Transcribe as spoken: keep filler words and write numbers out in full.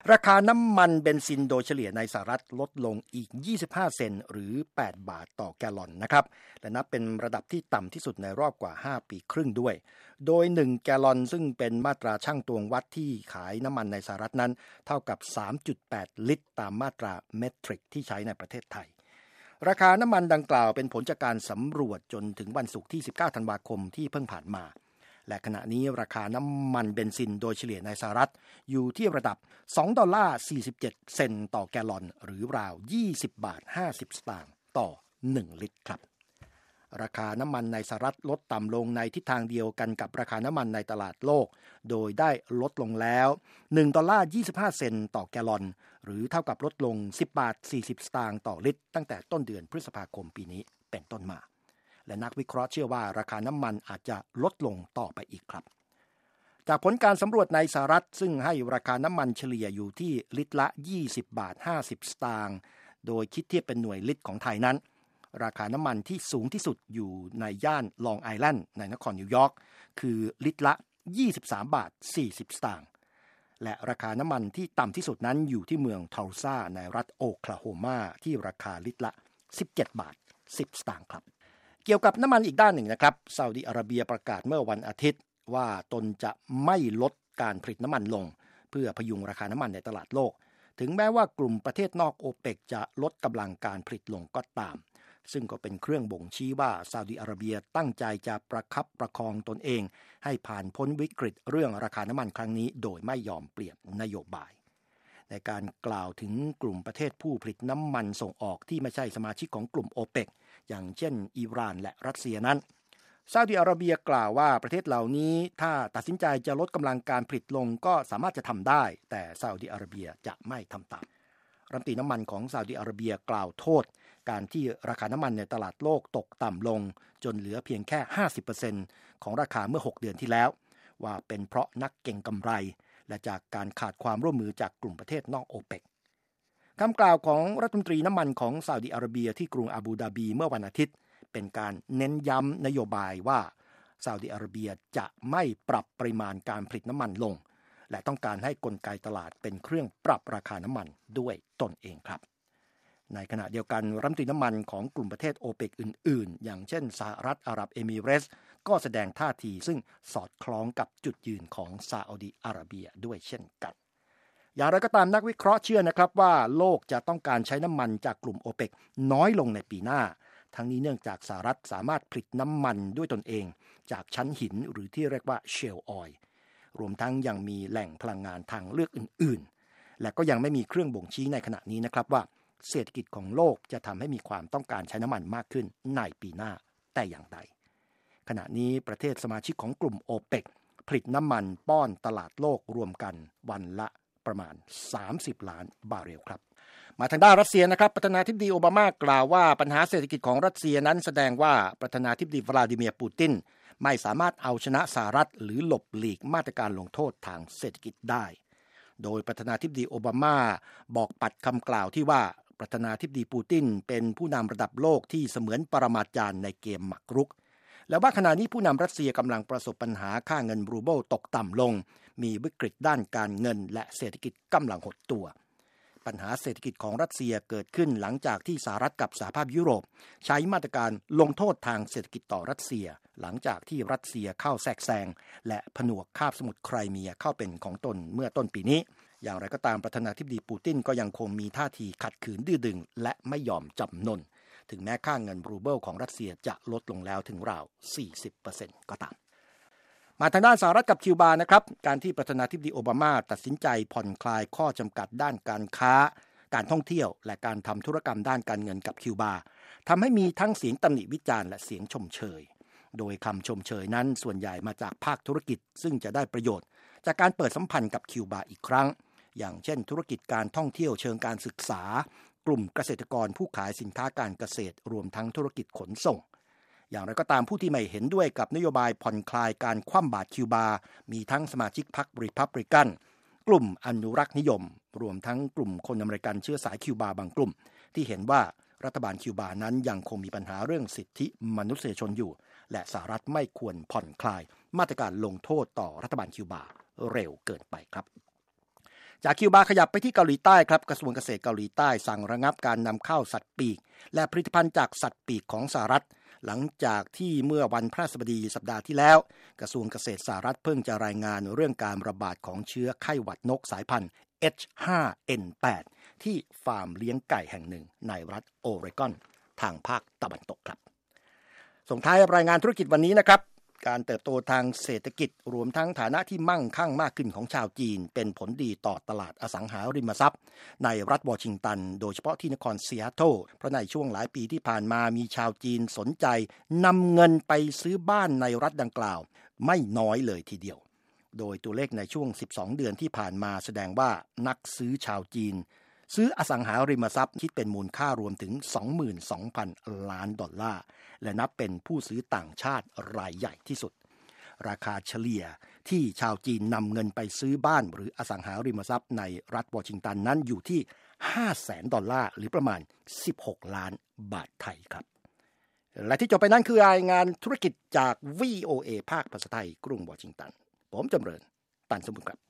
ราคาน้ำมันเบนซินโดยเฉลี่ยในสหรัฐลดลงอีกยี่สิบห้าเซนต์หรือแปดบาทต่อแกลลอนนะครับและนับเป็นระดับที่ต่ำที่สุดในรอบกว่าห้าปีครึ่งด้วยโดยหนึ่งแกลลอนซึ่งเป็นมาตราชั่งตวงวัดที่ขายน้ำมันในสหรัฐนั้นเท่ากับ สามจุดแปด ลิตรตามมาตราเมตริกที่ใช้ในประเทศไทยราคาน้ำมันดังกล่าวเป็นผลจากการสำรวจจนถึงวันศุกร์ที่สิบเก้าธันวาคมที่เพิ่งผ่านมาและขณะนี้ราคาน้ำมันเบนซินโดยเฉลี่ยในสหรัฐอยู่ที่ระดับสองดอลลาร์สี่สิบเจ็ดเซนต์ต่อแกลลอนหรือราวยี่สิบบาทห้าสิบสตางค์ต่อหนึ่งลิตรครับราคาน้ำมันในสหรัฐลดต่ำลงในทิศทางเดียวกันกับราคาน้ำมันในตลาดโลกโดยได้ลดลงแล้วหนึ่งดอลลาร์ยี่สิบห้าเซนต์ต่อแกลลอนหรือเท่ากับลดลงสิบบาทสี่สิบสตางค์ต่อลิตรตั้งแต่ต้นเดือนพฤษภาคมปีนี้เป็นต้นมาและนักวิเคราะห์เชื่อว่าราคาน้ำมันอาจจะลดลงต่อไปอีกครับจากผลการสำรวจในสหรัฐซึ่งให้ราคาน้ำมันเฉลี่ยอยู่ที่ลิตรละยี่สิบบาทห้าสิบสตางค์โดยคิดเทียบเป็นหน่วยลิตรของไทยนั้นราคาน้ำมันที่สูงที่สุดอยู่ในย่านลองไอแลนด์ในนครนิวยอร์กคือลิตรละยี่สิบสามบาทสี่สิบสตางค์และราคาน้ำมันที่ต่ำที่สุดนั้นอยู่ที่เมืองทัลซาในรัฐโอคลาโฮมาที่ราคาลิตรละสิบเจ็ดบาทสิบสตางค์ครับเกี่ยวกับน้ำมันอีกด้านหนึ่งนะครับซาอุดิอาระเบียประกาศเมื่อวันอาทิตย์ว่าตนจะไม่ลดการผลิตน้ำมันลงเพื่อพยุงราคาน้ำมันในตลาดโลกถึงแม้ว่ากลุ่มประเทศนอกโอเปกจะลดกำลังการผลิตลงก็ตามซึ่งก็เป็นเครื่องบ่งชี้ว่าซาอุดิอาระเบียตั้งใจจะประคับประคองตนเองให้ผ่านพ้นวิกฤตเรื่องราคาน้ำมันครั้งนี้โดยไม่ยอมเปลี่ยนนโยบายในการกล่าวถึงกลุ่มประเทศผู้ผลิตน้ำมันส่งออกที่ไม่ใช่สมาชิกของกลุ่มโอเปกอย่างเช่นอิหร่านและรัสเซียนั้นซาอุดิอาระเบียกล่าวว่าประเทศเหล่านี้ถ้าตัดสินใจจะลดกำลังการผลิตลงก็สามารถจะทำได้แต่ซาอุดิอาระเบียจะไม่ทำตามรัฐมนตรีน้ำมันของซาอุดิอาระเบียกล่าวโทษการที่ราคาน้ำมันในตลาดโลกตกต่ำลงจนเหลือเพียงแค่ ห้าสิบเปอร์เซ็นต์ ของราคาเมื่อหกเดือนที่แล้วว่าเป็นเพราะนักเก็งกำไรและจากการขาดความร่วมมือจากกลุ่มประเทศนอกโอเปกคำกล่าวของรัฐมนตรีน้ำมันของซาอุดิอาระเบียที่กรุงอาบูดาบีเมื่อวันอาทิตย์เป็นการเน้นย้ำนโยบายว่าซาอุดิอาระเบียจะไม่ปรับปริมาณการผลิตน้ำมันลงและต้องการให้กลไกตลาดเป็นเครื่องปรับราคาน้ำมันด้วยตนเองครับในขณะเดียวกันรัฐมนตรีน้ำมันของกลุ่มประเทศโอเปกอื่นๆอย่างเช่นสหรัฐอาหรับเอมิเรตส์ก็แสดงท่าทีซึ่งสอดคล้องกับจุดยืนของซาอุดิอาระเบียด้วยเช่นกันอย่างไรก็ตามนักวิเคราะห์เชื่อนะครับว่าโลกจะต้องการใช้น้ำมันจากกลุ่มโอเปกน้อยลงในปีหน้าทั้งนี้เนื่องจากสหรัฐสามารถผลิตน้ำมันด้วยตนเองจากชั้นหินหรือที่เรียกว่าเชลออยล์รวมทั้งยังมีแหล่งพลังงานทางเลือกอื่นๆและก็ยังไม่มีเครื่องบ่งชี้ในขณะนี้นะครับว่าเศรษฐกิจของโลกจะทำให้มีความต้องการใช้น้ำมันมากขึ้นในปีหน้าแต่อย่างใดขณะนี้ประเทศสมาชิกของกลุ่มโอเปกผลิตน้ำมันป้อนตลาดโลกรวมกันวันละประมาณสามสิบล้านบาร์เรลครับมาทางด้านรัสเซียนะครับประธานาธิบดีโอบามากล่าวว่าปัญหาเศรษฐกิจของรัสเซียนั้นแสดงว่าประธานาธิบดีวลาดิเมียร์ปูตินไม่สามารถเอาชนะสหรัฐหรือหลบหลีกมาตรการลงโทษทางเศรษฐกิจได้โดยประธานาธิบดีโอบามาบอกปัดคำกล่าวที่ว่าประธานาธิบดีปูตินเป็นผู้นำระดับโลกที่เสมือนปรมาจารย์ในเกมหมากรุกและว่าขณะนี้ผู้นำรัสเซียกำลังประสบปัญหาค่าเงินรูเบิลตกต่ำลงมีวิกฤตด้านการเงินและเศรษฐกิจกำลังหดตัวปัญหาเศรษฐกิจของรัสเซียเกิดขึ้นหลังจากที่สหรัฐกับสหภาพยุโรปใช้มาตรการลงโทษทางเศรษฐกิจต่อรัสเซียหลังจากที่รัสเซียเข้าแทรกแซงและผนวกคาบสมุทรไครเมียเข้าเป็นของตนเมื่อต้นปีนี้อย่างไรก็ตามประธานาธิบดีปูตินก็ยังคงมีท่าทีขัดขืนดื้อดึงและไม่ยอมจำนนถึงแม้ค่าเงินรูเบิลของรัสเซียจะลดลงแล้วถึงราว สี่สิบเปอร์เซ็นต์ ก็ตามมาทางด้านสหรัฐกับคิวบานะครับการที่ประธานาธิบดีโอบามาตัดสินใจผ่อนคลายข้อจำกัดด้านการค้าการท่องเที่ยวและการทำธุรกรรมด้านการเงินกับคิวบาทำให้มีทั้งเสียงตำหนิวิจารณ์และเสียงชมเชยโดยคำชมเชยนั้นส่วนใหญ่มาจากภาคธุรกิจซึ่งจะได้ประโยชน์จากการเปิดสัมพันธ์กับคิวบาอีกครั้งอย่างเช่นธุรกิจการท่องเที่ยวเชิงการศึกษากลุ่มเกษตรกรผู้ขายสินค้าการเกษตรรวมทั้งธุรกิจขนส่งอย่างไรก็ตามผู้ที่ไม่เห็นด้วยกับนโยบายผ่อนคลายการคว่ำบาตรคิวบามีทั้งสมาชิกพรรครีพับลิกันกลุ่มอนุรักษ์นิยมรวมทั้งกลุ่มคนอเมริกันเชื้อสายคิวบาบางกลุ่มที่เห็นว่ารัฐบาลคิวบานั้นยังคงมีปัญหาเรื่องสิทธิมนุษยชนอยู่และสหรัฐไม่ควรผ่อนคลายมาตรการลงโทษต่อรัฐบาลคิวบาเร็วเกินไปครับจากคิวบาขยับไปที่เกาหลีใต้ครับกระทรวงเกษตรเกาหลีใต้สั่งระงับการนำเข้าสัตว์ปีกและผลิตภัณฑ์จากสัตว์ปีกของสหรัฐหลังจากที่เมื่อวันพฤหัสบดีสัปดาห์ที่แล้วกระทรวงเกษตรสหรัฐเพิ่งจะรายงานเรื่องการระบาดของเชื้อไข้หวัดนกสายพันธุ์ เอช ไฟว์ เอ็น แปด ที่ฟาร์มเลี้ยงไก่แห่งหนึ่งในรัฐโอเรกอนทางภาคตะวันตกครับส่งท้ายรายงานธุรกิจวันนี้นะครับการเติบโตทางเศรษฐกิจรวมทั้งฐานะที่มั่งคั่งมากขึ้นของชาวจีนเป็นผลดีต่อตลาดอสังหาริมทรัพย์ในรัฐวอชิงตันโดยเฉพาะที่นครซีแอตเทิลเพราะในช่วงหลายปีที่ผ่านมามีชาวจีนสนใจนำเงินไปซื้อบ้านในรัฐดังกล่าวไม่น้อยเลยทีเดียวโดยตัวเลขในช่วงสิบสองเดือนที่ผ่านมาแสดงว่านักซื้อชาวจีนซื้ออสังหาริมทรัพย์คิดเป็นมูลค่ารวมถึง สองหมื่นสองพัน ล้านดอลลาร์และนับเป็นผู้ซื้อต่างชาติรายใหญ่ที่สุดราคาเฉลี่ยที่ชาวจีนนำเงินไปซื้อบ้านหรืออสังหาริมทรัพย์ในรัฐวอชิงตันนั้นอยู่ที่ ห้าแสน ดอลลาร์หรือประมาณสิบหกล้านบาทไทยครับและที่จบไปนั้นคือรายงานธุรกิจจาก วี โอ เอ ภาคภาษาไทยกรุงวอชิงตันผมจำเริญตันสมบูรณ์ครับ